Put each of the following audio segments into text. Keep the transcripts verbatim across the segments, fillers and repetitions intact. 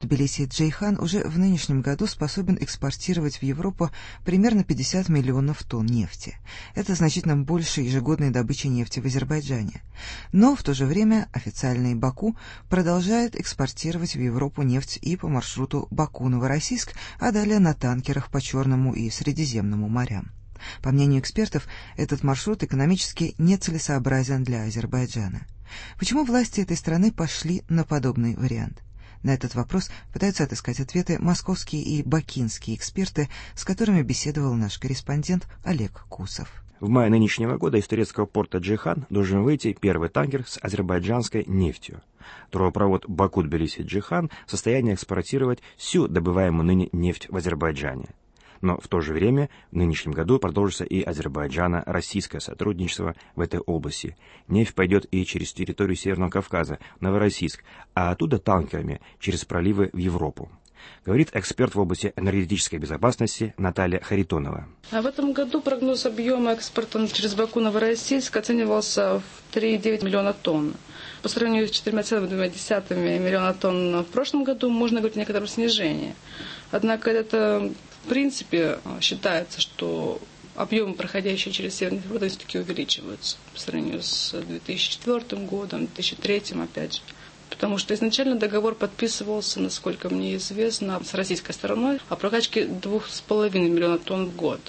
Тбилиси-Джейхан уже в нынешнем году способен экспортировать в Европу примерно пятьдесят миллионов тонн нефти. Это значительно больше ежегодной добычи нефти в Азербайджане. Но в то же время официальный Баку продолжает экспортировать в Европу нефть и по маршруту Баку-Новороссийск, а далее на танкерах по Черному и Средиземному морям. По мнению экспертов, этот маршрут экономически нецелесообразен для Азербайджана. Почему власти этой страны пошли на подобный вариант? На этот вопрос пытаются отыскать ответы московские и бакинские эксперты, с которыми беседовал наш корреспондент Олег Кусов. В мае нынешнего года из турецкого порта Джейхан должен выйти первый танкер с азербайджанской нефтью. Трубопровод Баку-Тбилиси-Джейхан в состоянии экспортировать всю добываемую ныне нефть в Азербайджане. Но в то же время в нынешнем году продолжится и Азербайджано-российское сотрудничество в этой области. Нефть пойдет и через территорию Северного Кавказа, Новороссийск, а оттуда танкерами через проливы в Европу. Говорит эксперт в области энергетической безопасности Наталья Харитонова. А в этом году прогноз объема экспорта через Баку-Новороссийск оценивался в три целых девять десятых миллиона тонн. По сравнению с четырьмя целыми двумя десятыми миллиона тонн в прошлом году можно говорить о некотором снижении. Однако это в принципе считается, что объемы, проходящие через Северный Кавказ, все-таки увеличиваются по сравнению с две тысячи четвёртым годом, две тысячи третьим опять же. Потому что изначально договор подписывался, насколько мне известно, с российской стороной о прокачке двух с половиной миллиона тонн в год.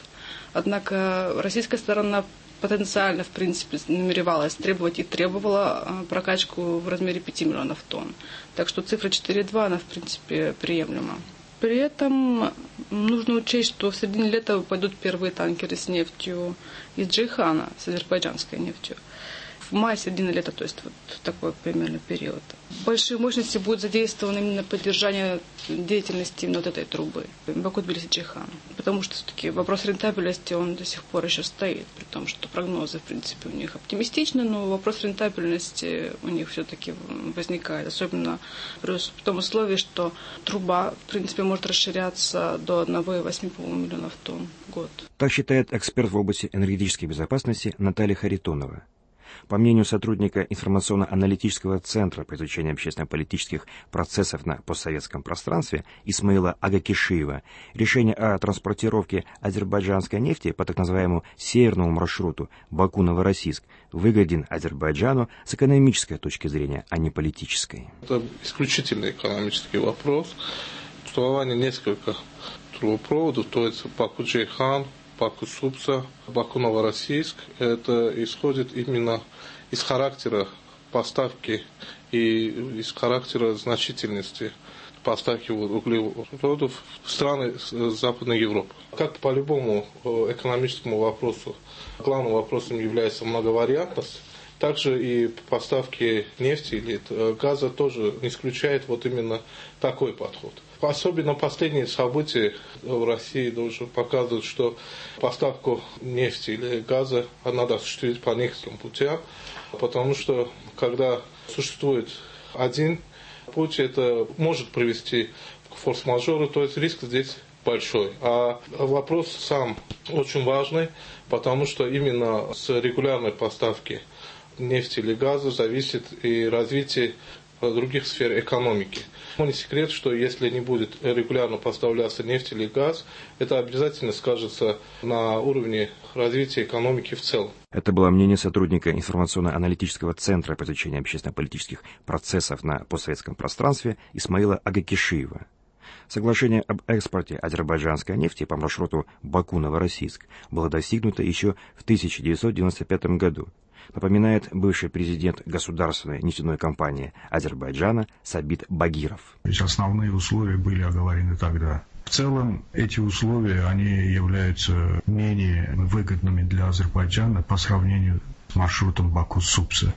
Однако российская сторона потенциально, в принципе, намеревалась требовать и требовала прокачку в размере пяти миллионов тонн. Так что цифра четыре целых два, она, в принципе, приемлема. При этом нужно учесть, что в середине лета пойдут первые танкеры с нефтью из Джейхана, с азербайджанской нефтью. В мае, середине лета, то есть вот такой примерно период. Большие мощности будут задействованы именно на поддержание деятельности вот этой трубы Баку-Тбилиси-Джейхан. Потому что все-таки вопрос рентабельности, он до сих пор еще стоит, при том, что прогнозы, в принципе, у них оптимистичны, но вопрос рентабельности у них все-таки возникает. Особенно при том условии, что труба, в принципе, может расширяться до одного целых восьми десятых миллионов тонн в год. Так считает эксперт в области энергетической безопасности Наталья Харитонова. По мнению сотрудника информационно-аналитического центра по изучению общественно-политических процессов на постсоветском пространстве Исмаила Агакишиева, решение о транспортировке азербайджанской нефти по так называемому северному маршруту Баку-Новороссийск выгоден Азербайджану с экономической точки зрения, а не политической. Это исключительно экономический вопрос. Существование нескольких трубопроводов, то есть Баку-Джейхан, Баку-Супса, Баку-Новороссийск, это исходит именно из характера поставки и из характера значительности поставки углеводов в страны Западной Европы. Как по любому экономическому вопросу, главным вопросом является многовариантность, также и поставки нефти или газа тоже не исключает вот именно такой подход. Особенно последние события в России тоже показывают, что поставку нефти или газа надо осуществить по некоторым путям, потому что когда существует один путь, это может привести к форс-мажору, то есть риск здесь большой. А вопрос сам очень важный, потому что именно с регулярной поставки нефти или газа зависит и развитие других сфер экономики. Не секрет, что если не будет регулярно поставляться нефть или газ, это обязательно скажется на уровне развития экономики в целом. Это было мнение сотрудника информационно-аналитического центра по изучению общественно-политических процессов на постсоветском пространстве Исмаила Агакишиева. Соглашение об экспорте азербайджанской нефти по маршруту Баку-Новороссийск было достигнуто еще в тысяча девятьсот девяносто пятом году. Напоминает бывший президент государственной нефтяной компании Азербайджана Сабит Багиров. Основные условия были оговорены тогда. В целом эти условия они являются менее выгодными для Азербайджана по сравнению с маршрутом Баку-Супса.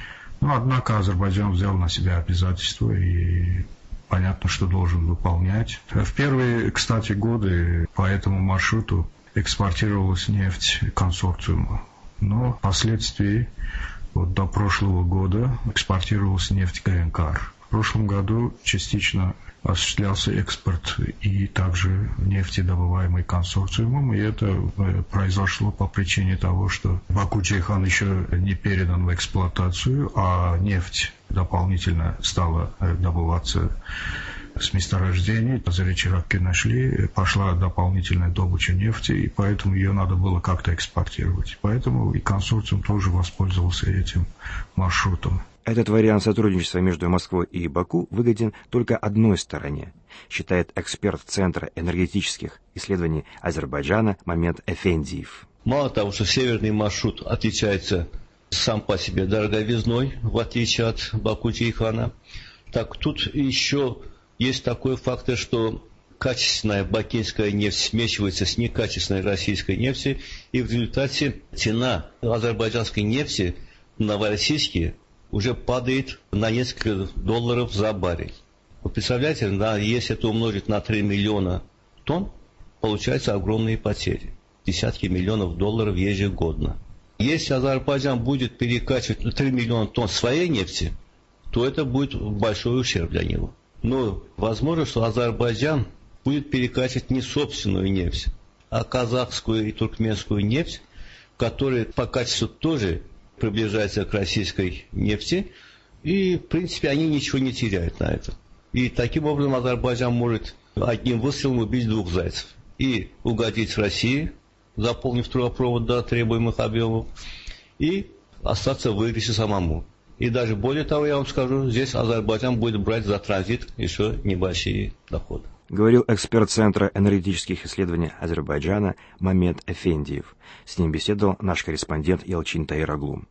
Но однако Азербайджан взял на себя обязательства и понятно, что должен выполнять. В первые, кстати, годы по этому маршруту экспортировалась нефть консорциума. Но впоследствии, вот до прошлого года, экспортировалась нефть ГНКАР. В прошлом году частично осуществлялся экспорт и также нефти, добываемой консорциумом, и это произошло по причине того, что Баку-Джейхан еще не передан в эксплуатацию, а нефть дополнительно стала добываться с месторождений. За речерапки нашли, пошла дополнительная добыча нефти, и поэтому ее надо было как-то экспортировать. Поэтому и консорциум тоже воспользовался этим маршрутом. Этот вариант сотрудничества между Москвой и Баку выгоден только одной стороне, считает эксперт Центра энергетических исследований Азербайджана Мамед Эфендиев. Мало того, что северный маршрут отличается сам по себе дороговизной, в отличие от Баку-Джейхана, так тут еще есть такой фактор, что качественная бакинская нефть смешивается с некачественной российской нефтью, и в результате цена азербайджанской нефти в Новороссийске уже падает на несколько долларов за баррель. Вы представляете, да, если это умножить на три миллиона тонн, получаются огромные потери. Десятки миллионов долларов ежегодно. Если Азербайджан будет перекачивать три миллиона тонн своей нефти, то это будет большой ущерб для него. Но возможно, что Азербайджан будет перекачивать не собственную нефть, а казахскую и туркменскую нефть, которая по качеству тоже приближается к российской нефти, и, в принципе, они ничего не теряют на это. И таким образом Азербайджан может одним выстрелом убить двух зайцев. И угодить России, заполнив трубопровод до требуемых объемов, и остаться в выигрыше самому. И даже более того, я вам скажу, здесь Азербайджан будет брать за транзит еще небольшие доходы. Говорил эксперт Центра энергетических исследований Азербайджана Мамед Эфендиев. С ним беседовал наш корреспондент Елчин Таир-Оглу.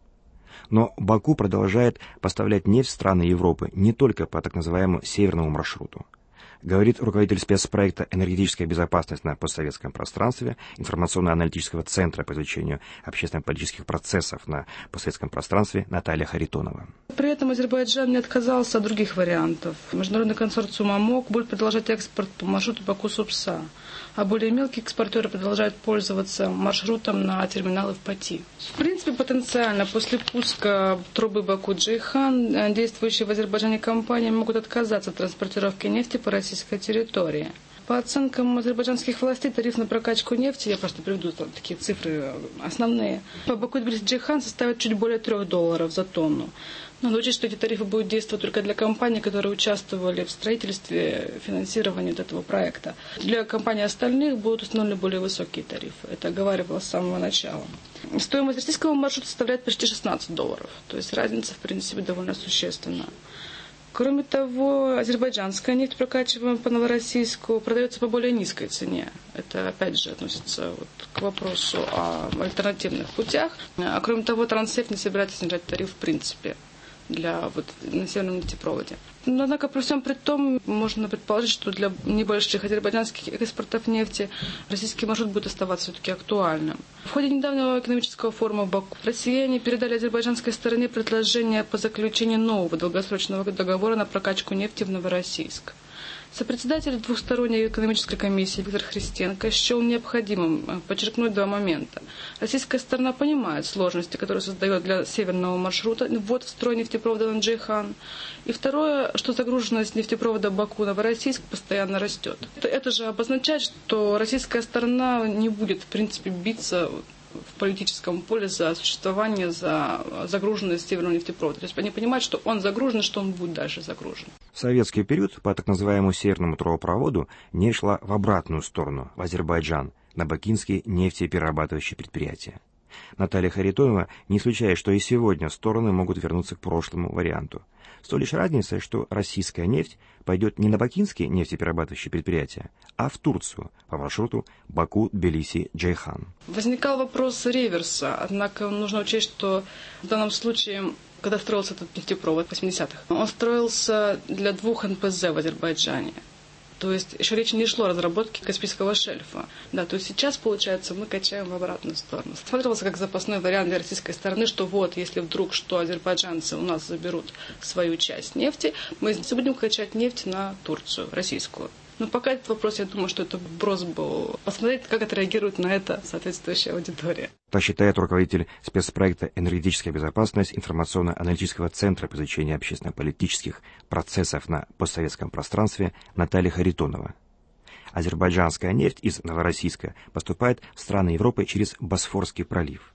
Но Баку продолжает поставлять нефть в страны Европы не только по так называемому северному маршруту. Говорит руководитель спецпроекта «Энергетическая безопасность на постсоветском пространстве» информационно-аналитического центра по изучению общественно-политических процессов на постсоветском пространстве Наталья Харитонова. При этом Азербайджан не отказался от других вариантов. Международный консорциум АМОК будет продолжать экспорт по маршруту Баку-Супса, а более мелкие экспортеры продолжают пользоваться маршрутом на терминалы в Пати. В принципе, потенциально после пуска трубы Баку-Джейхан действующие в Азербайджане компании могут отказаться от транспортировки нефти по российской территории. По оценкам азербайджанских властей, тариф на прокачку нефти, я просто приведу там такие цифры основные, по Баку-Тбилиси-Джейхан составит чуть более трех долларов за тонну. Надо учесть, что эти тарифы будут действовать только для компаний, которые участвовали в строительстве, финансировании этого проекта. Для компаний остальных будут установлены более высокие тарифы. Это оговаривалось с самого начала. Стоимость российского маршрута составляет почти шестнадцать долларов. То есть разница, в принципе, довольно существенна. Кроме того, азербайджанская нефть, прокачиваемая по Новороссийску, продается по более низкой цене. Это, опять же, относится вот к вопросу о альтернативных путях. А кроме того, Транснефть не собирается снижать тариф в принципе для вот, на северном нефтепроводе. Но, однако, при всем при том, можно предположить, что для небольших азербайджанских экспортов нефти российский маршрут будет оставаться все-таки актуальным. В ходе недавнего экономического форума в Баку россияне передали азербайджанской стороне предложение по заключению нового долгосрочного договора на прокачку нефти в Новороссийск. Сопредседатель двухсторонней экономической комиссии Виктор Христенко счел необходимым подчеркнуть два момента. Российская сторона понимает сложности, которые создает для северного маршрута ввод в строй нефтепровода на Джейхан. И второе, что загруженность нефтепровода Баку-Новороссийск постоянно растет. Это же обозначает, что российская сторона не будет, в принципе, биться в политическом поле за существование, за загруженность северного нефтепровода. То есть они понимают, что он загружен, что он будет дальше загружен. В советский период по так называемому северному трубопроводу нефть шла в обратную сторону, в Азербайджан, на бакинские нефтеперерабатывающие предприятия. Наталья Харитонова не исключает, что и сегодня стороны могут вернуться к прошлому варианту. С той лишь разницей, что российская нефть пойдет не на бакинские нефтеперерабатывающие предприятия, а в Турцию по маршруту Баку-Тбилиси-Джейхан. Возникал вопрос реверса, однако нужно учесть, что в данном случае, когда строился этот нефтепровод в восьмидесятых, он строился для двух эн пэ зэ в Азербайджане. То есть еще речь не шло о разработке Каспийского шельфа. Да, то есть сейчас, получается, мы качаем в обратную сторону. Смотрелся как запасной вариант для российской стороны, что вот, если вдруг что азербайджанцы у нас заберут свою часть нефти, мы будем качать нефть на Турцию, российскую. Но пока этот вопрос, я думаю, что это вброс был. Посмотреть, как отреагирует на это соответствующая аудитория. Так считает руководитель спецпроекта «Энергетическая безопасность» информационно-аналитического центра по изучению общественно-политических процессов на постсоветском пространстве Наталья Харитонова. Азербайджанская нефть из Новороссийска поступает в страны Европы через Босфорский пролив.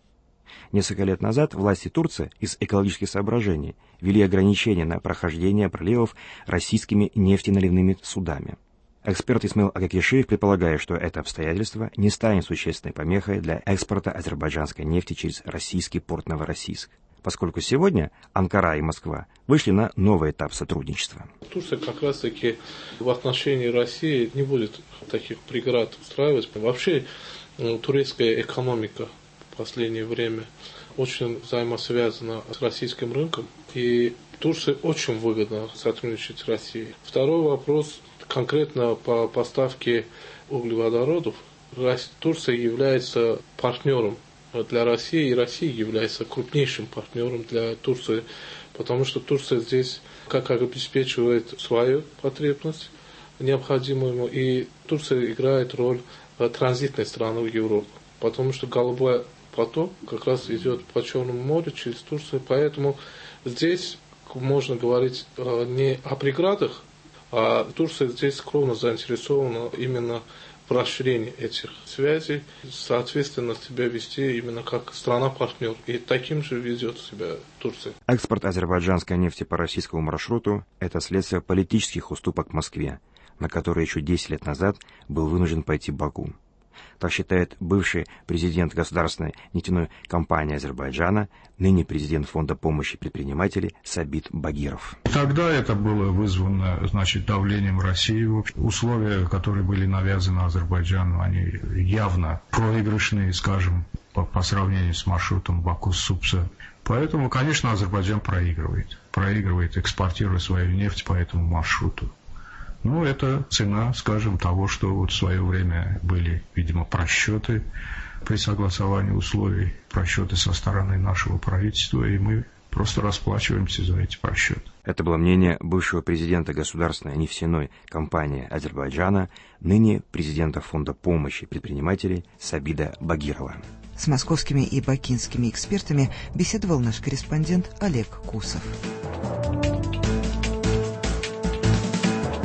Несколько лет назад власти Турции из экологических соображений ввели ограничения на прохождение проливов российскими нефтеналивными судами. Эксперт Исмаил Агакишиев предполагает, что это обстоятельство не станет существенной помехой для экспорта азербайджанской нефти через российский порт Новороссийск, поскольку сегодня Анкара и Москва вышли на новый этап сотрудничества. Турция как раз-таки в отношении России не будет таких преград устраивать. Вообще турецкая экономика в последнее время очень взаимосвязана с российским рынком, и Турции очень выгодно сотрудничать с Россией. Второй вопрос конкретно по поставке углеводородов. Турция является партнером для России, и Россия является крупнейшим партнером для Турции, потому что Турция здесь как обеспечивает свою потребность необходимую, и Турция играет роль транзитной страны в Европу, потому что голубой поток как раз идет по Черному морю через Турцию, поэтому здесь можно говорить не о преградах, а Турция здесь скромно заинтересована именно в расширении этих связей, соответственно, себя вести именно как страна-партнер. И таким же ведет себя Турция. Экспорт азербайджанской нефти по российскому маршруту – это следствие политических уступок Москве, на которые еще десять лет назад был вынужден пойти Баку. Так считает бывший президент государственной нефтяной компании Азербайджана, ныне президент Фонда помощи предпринимателей Сабит Багиров. Тогда это было вызвано, значит, давлением России. Условия, которые были навязаны Азербайджану, они явно проигрышные, скажем, по, по сравнению с маршрутом Баку-Супса. Поэтому, конечно, Азербайджан проигрывает. Проигрывает, экспортируя свою нефть по этому маршруту. Ну, это цена, скажем, того, что вот в свое время были, видимо, просчеты при согласовании условий, просчеты со стороны нашего правительства, и мы просто расплачиваемся за эти просчеты. Это было мнение бывшего президента государственной нефтяной компании Азербайджана, ныне президента Фонда помощи предпринимателей Сабида Багирова. С московскими и бакинскими экспертами беседовал наш корреспондент Олег Кусов.